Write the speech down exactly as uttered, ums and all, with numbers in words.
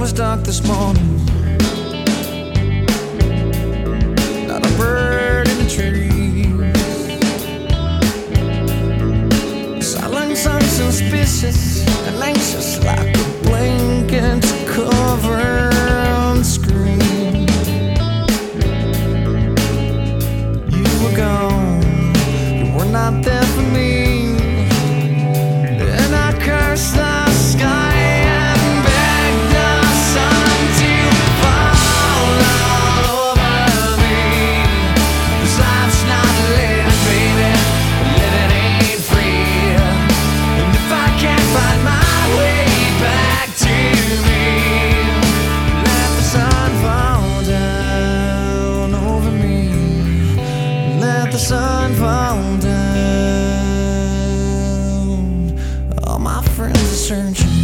was dark this morning. Not a bird in the trees. Silence unsuspicious and anxious, like a blanket to cover the screen. You were gone, you were not there for me. And I cursed the sky and begged the sun to fall all over me. 'Cause life's not living, baby, living ain't free. And if I can't find my way back to me, let the sun fall down over me. Let the sun fall down. All my friends are searching.